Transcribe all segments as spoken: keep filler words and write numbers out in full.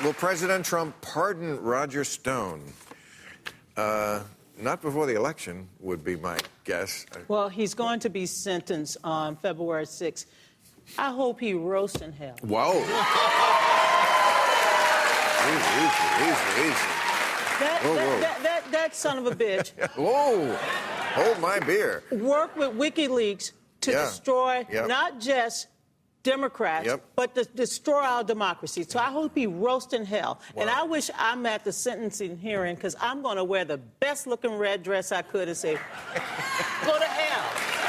Will President Trump pardon Roger Stone? Uh, not before the election, would be my guess. Well, he's going to be sentenced on February sixth. I hope he roasts in hell. Whoa. easy, easy, easy, easy. That, whoa, that, whoa. that, that, that son of a bitch. Whoa. Hold my beer. Work with WikiLeaks to Yeah. destroy Yep. not just Democrats, Yep. but to destroy our democracy. So I hope he roasts in hell. Wow. And I wish I'm at the sentencing hearing, because I'm going to wear the best-looking red dress I could and say, go to hell.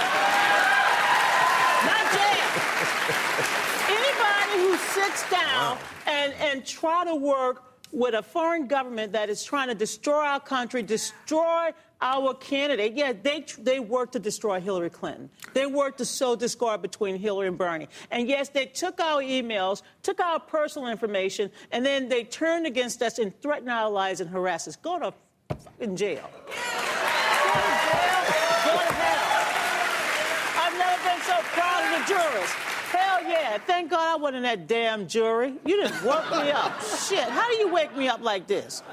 Not jail. Anybody who sits down Wow. and, and try to work with a foreign government that is trying to destroy our country, destroy our candidate. Yeah, they they worked to destroy Hillary Clinton. They worked to sow discord between Hillary and Bernie. And yes, they took our emails, took our personal information, and then they turned against us and threatened our lives and harassed us. Go to fucking jail. Go to jail. Go to hell. I've never been so proud of the jurors. Hell yeah. Thank God I wasn't in that damn jury. You didn't woke me up. Shit, how do you wake me up like this?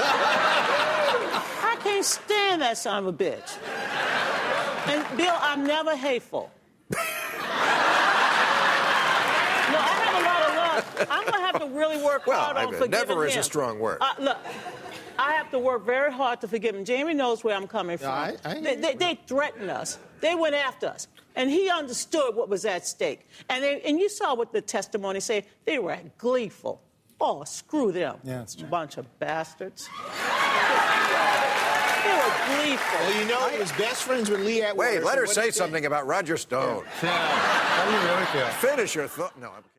I can't stand that son of a bitch. And, Bill, I'm never hateful. No, I have a lot of love. I'm going to have to really work Well, hard on I- forgiving never him. is a strong word. Uh, look, I have to work very hard to forgive him. Jamie knows where I'm coming from. I- I- they, they, they threatened us. They went after us. And he understood what was at stake. And, they, and you saw what the testimony said. They were gleeful. Oh, screw them. Yeah, that's true. Bunch of bastards. They were gleeful. Well, you know, he was best friends with Lee Atwater. Wait, let so her what say do you think? something about Roger Stone. How do you really feel? Finish your thought. No, I'm